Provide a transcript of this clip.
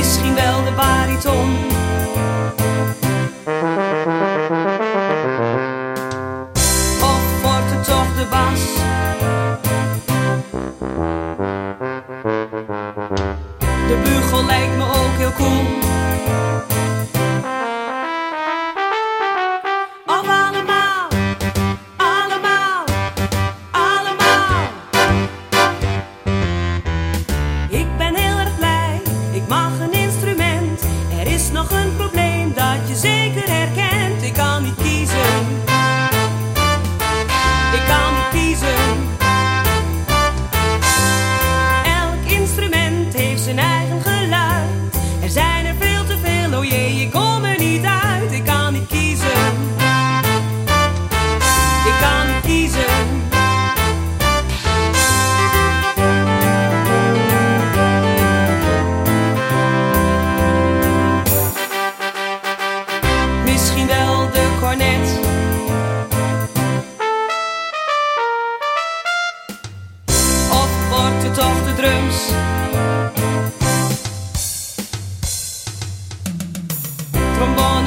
misschien wel de bariton. Of wordt het toch de bas? De bugel lijkt me ook heel cool. Of allemaal, allemaal, allemaal. Ik ben heel erg blij, ik mag een instrument. Er is nog een probleem dat je zeker herkent. Ik kan niet kiezen. Ik kan niet kiezen. Elk instrument heeft zijn eigen geluid. Er zijn er veel te veel, oh jee, ik kom er niet uit. Ik kan niet kiezen. Ik kan niet kiezen. Misschien wel de cornet. Of wordt het toch de drums? Trombone